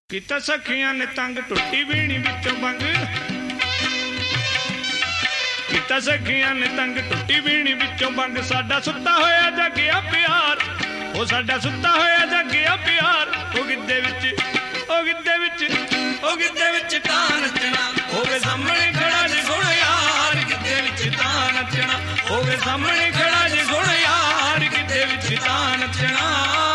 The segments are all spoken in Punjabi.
ਕੀਤਾ ਸਖੀਆਂ ਨੇ ਤੰਗ ਟੁੱਟੀ ਵੀਣੀ ਵਿੱਚੋਂ ਬੰਗ ਕੀਤਾ ਸਖੀਆਂ ਨੇ ਤੰਗ ਟੁੱਟੀ ਵੀਣੀ ਵਿੱਚੋਂ ਬੰਗ ਸਾਡਾ ਸੁੱਤਾ ਹੋਇਆ ਜਾਗਿਆ ਪਿਆਰ ਉਹ ਸਾਡਾ ਸੁੱਤਾ ਹੋਇਆ ਜਾਗਿਆ ਪਿਆਰ ਉਹ ਗਿੱਧੇ ਵਿੱਚ ਉਹ ਗਿੱਧੇ ਵਿੱਚ ਉਹ ਗਿੱਧੇ ਵਿੱਚ ਤਾਂ ਨੱਚਣਾ ਹੋਵੇ ਸਾਹਮਣੇ ਖੜਾ ਜੇ ਸੋਹਣਾ ਯਾਰ ਗਿੱਧੇ ਵਿੱਚ ਤਾਂ ਨੱਚਣਾ ਹੋਵੇ ਸਾਹਮਣੇ ਖੜਾ ਜੇ ਸੋਹਣਾ ਯਾਰ ਗਿੱਧੇ ਵਿੱਚ ਤਾਂ ਨੱਚਣਾ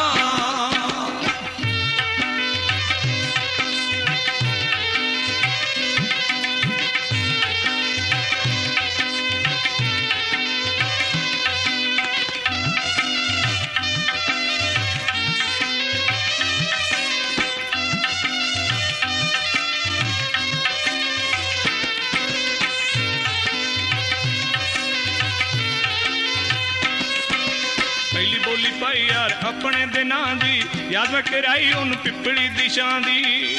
ਭਾਈ ਯਾਰ ਆਪਣੇ ਦੇ ਨਾਂ ਦੀ ਯਾਦ ਮੈਂ ਕਰਾਈ ਉਹਨੂੰ ਪਿੱਪਲੀ ਦੀ ਛਾਂ ਦੀ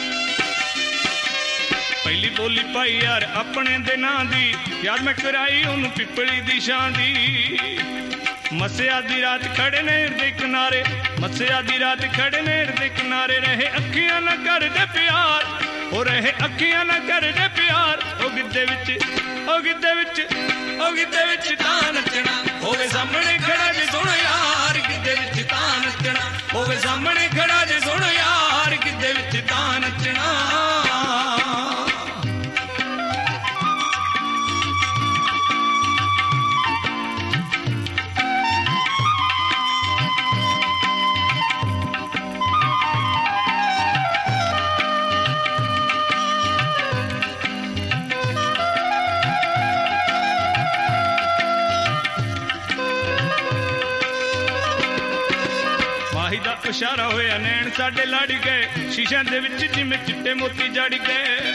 ਪਹਿਲੀ ਬੋਲੀ ਭਾਈ ਯਾਰ ਆਪਣੇ ਦੇ ਨਾਂ ਦੀ ਯਾਦ ਮੈਂ ਕਰਾਈ ਉਹਨੂੰ ਪਿੱਪਲੀ ਦੀ ਛਾਂ ਦੀ ਮੱਸਿਆ ਦੀ ਰਾਤ ਖੜੇ ਨੇ ਦੇ ਕਿਨਾਰੇ ਮੱਸਿਆ ਦੀ ਰਾਤ ਖੜੇ ਨੇ ਦੇ ਕਿਨਾਰੇ ਰਹੇ ਅੱਖੀਆਂ ਨਾਲ ਕਰਦੇ ਪਿਆਰ ਹੋ ਰਹੇ ਅੱਖੀਆਂ ਨਾਲ ਕਰਦੇ ਪਿਆਰ ਉਹ ਗਿੱਧੇ ਵਿੱਚ ਉਹ ਗਿੱਧੇ ਵਿੱਚ ਉਹ ਗਿੱਧੇ ਵਿੱਚ ਤਾਂ ਨੱਚਣਾ ਹੋਵੇ ਸਾਹਮਣੇ ਖੜਾ ਜੇ ਸੋਹਣਾ ਯਾਰ ਗਿੱਧੇ ਵਿੱਚ ਤਾਂ ਨੱਚਣਾ ਹੋਵੇ ਸਾਹਮਣੇ ਖੜਾ ਜੇ ਸੋਹਣਾ ਯਾਰ ਗਿੱਧੇ ਵਿੱਚ ਤਾਂ ਨੱਚਣਾ ਮਾਹੀ ਦਾ ਇਸ਼ਾਰਾ ਹੋਇਆ ਨੈਣ ਸਾਡੇ ਲੜ ਗਏ ਸ਼ੀਸ਼ਿਆਂ ਦੇ ਵਿੱਚ ਜਿਵੇਂ ਚਿੱਟੇ ਮੋਤੀ ਜੜ ਗਏ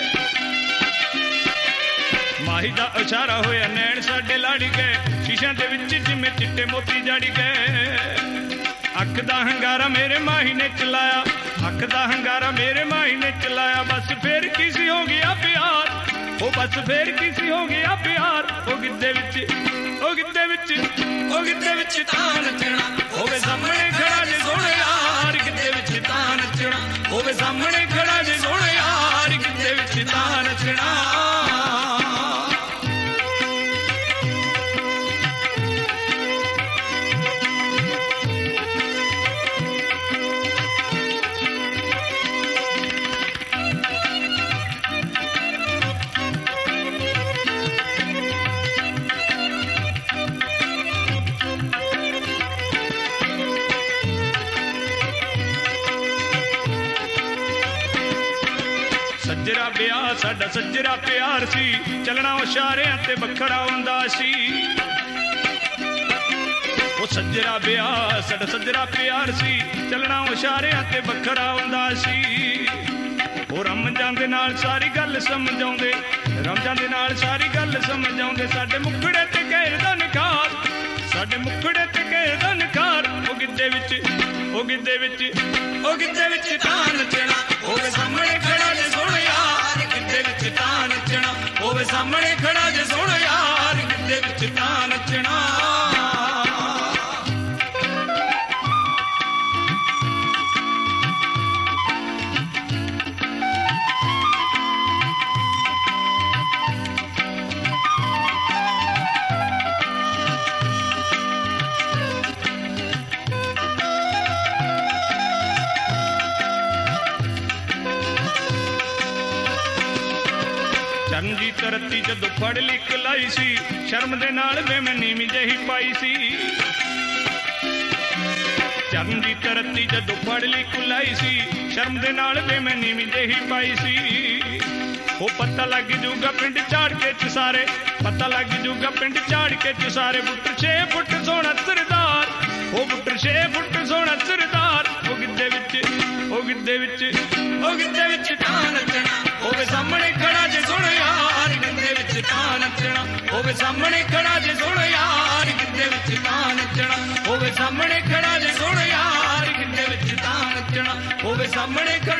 ਮਾਹੀ ਦਾ ਇਸ਼ਾਰਾ ਹੋਇਆ ਨੈਣ ਸਾਡੇ ਲੜ ਗਏ ਸ਼ੀਸ਼ਿਆਂ ਦੇ ਵਿੱਚ ਜਿਵੇਂ ਚਿੱਟੇ ਮੋਤੀ ਜੜ ਗਏ ਅੱਖ ਦਾ ਹੰਗਾਰਾ ਮੇਰੇ ਮਾਹੀ ਨੇ ਚਲਾਇਆ ਅੱਖ ਦਾ ਹੰਗਾਰਾ ਮੇਰੇ ਮਾਹੀ ਨੇ ਚਲਾਇਆ ਬਸ ਫੇਰ ਕਿਸੇ ਹੋ ਗਿਆ ਪਿਆਰ ਉਹ ਬਸ ਫੇਰ ਕਿਸੇ ਹੋ ਗਿਆ ਪਿਆਰ ਉਹ ਗਿੱਧੇ ਵਿੱਚ ਉਹ ਗਿੱਧੇ ਵਿੱਚ ਉਹ ਗਿੱਧੇ ਵਿੱਚ ਤਾਂ ਨੱਚਣਾ ਹੋਵੇ ਸਾਹਮਣੇ ਖੜਾ ਜੇ ਸੋਹਣਾ ਯਾਰ ਗਿੱਧੇ ਵਿੱਚ ਤਾਂ ਨੱਚਣਾ ਹੋਵੇ ਸਾਹਮਣੇ ਖੜਾ ਜੇ ਸੋਹਣਾ ਯਾਰ ਗਿੱਧੇ ਵਿੱਚ ਤਾਂ ਨੱਚਣਾ ਸੱਜਰਾ ਵਿਆਹ ਸਾਡਾ ਸੱਜਰਾ ਪਿਆਰ ਸੀ ਚੱਲਣਾ ਇਸ਼ਾਰਿਆਂ ਤੇ ਵੱਖਰਾ ਹੁੰਦਾ ਸੀ ਉਹ ਸੱਜਰਾ ਵਿਆਹ ਸਾਡਾ ਸੱਜਰਾ ਪਿਆਰ ਸੀ ਚੱਲਣਾ ਇਸ਼ਾਰਿਆਂ ਤੇ ਵੱਖਰਾ ਹੁੰਦਾ ਸੀ ਉਹ ਰਮਜਾਨ ਦੇ ਨਾਲ ਸਾਰੀ ਗੱਲ ਸਮਝਾਉਂਦੇ ਰਮਜਾਨ ਦੇ ਨਾਲ ਸਾਰੀ ਗੱਲ ਸਮਝਾਉਂਦੇ ਸਾਡੇ ਮੁਖੜੇ ਤੇ ਕਹਿਰ ਦਾ ਨਿਖਾਰ ਸਾਡੇ ਮੁਖੜੇ ਤੇ ਕਹਿਰ ਦਾ ਨਿਖਾਰ ਉਹ ਗਿੱਧੇ ਵਿੱਚ ਉਹ ਗਿੱਧੇ ਵਿੱਚ ਉਹ ਗਿੱਧੇ ਵਿੱਚ ਤਾਂ ਨੱਚਣਾ ਹੋਵੇ ਸਾਹਮਣੇ ਖੜਾ ਜੇ ਸੋਹਣਾ ਯਾਰ ਗਿੱਧੇ ਵਿੱਚ ਤਾਂ ਨੱਚਣਾ ਹੋਵੇ ਸਾਹਮਣੇ ਖੜਾ ਜੇ ਸੋਹਣਾ ਯਾਰ ਗਿੱਧੇ ਵਿੱਚ ਤਾਂ ਨੱਚਣਾ ਚਰਨਜੀਤ ਰੱਤੀ ਜਦੋਂ ਫੜ ਲਿਖ ਲਾਈ ਸੀ ਸ਼ਰਮ ਦੇ ਨਾਲ ਵੇ ਮੈਂ ਨੀਵੀਂ ਜਿਹੀ ਪਾਈ ਸੀ ਚਰਨਜੀਤ ਰੱਤੀ ਜਦੋਂ ਫੜ ਲਿਖ ਲਾਈ ਸੀ ਸ਼ਰਮ ਦੇ ਨਾਲ ਵੇ ਮੈਂ ਨੀਵੀਂ ਜਿਹੀ ਪਾਈ ਸੀ ਉਹ ਪਤਾ ਲੱਗ ਜੂਗਾ ਪਿੰਡ ਝਾੜ ਕੇ ਚਸਾਰੇ ਪਤਾ ਲੱਗ ਜੂਗਾ ਪਿੰਡ ਝਾੜ ਕੇ ਚਸਾਰੇ ਬੁੱਟਰ 6 ਫੁੱਟ ਸੋਹਣਾ ਸਰਦਾਰ ਉਹ ਬੁੱਟਰ 6 ਫੁੱਟ ਸੋਹਣਾ ਸਰਦਾਰ ਉਹ ਗਿੱਧੇ ਵਿੱਚ ਉਹ ਗਿੱਧੇ ਵਿੱਚ ਉਹ ਗਿੱਧੇ ਵਿੱਚ ਤਾਂ ਨੱਚਣਾ ਹੋਵੇ ਸਾਹਮਣੇ ਖੜਾ ਜੇ ਸੋਹਣਾ ਯਾਰ ਗਿੱਧੇ ਵਿੱਚ ਤਾਂ ਨੱਚਣਾ ਹੋਵੇ ਸਾਹਮਣੇ ਖੜਾ ਜੇ ਸੋਹਣਾ ਯਾਰ ਗਿੱਧੇ ਵਿੱਚ ਤਾਂ ਨੱਚਣਾ ਹੋਵੇ ਸਾਹਮਣੇ ਖੜਾ ਜੇ ਸੋਹਣਾ ਯਾਰ ਗਿੱਧੇ ਵਿੱਚ ਤਾਂ ਨੱਚਣਾ ਹੋਵੇ ਸਾਹਮਣੇ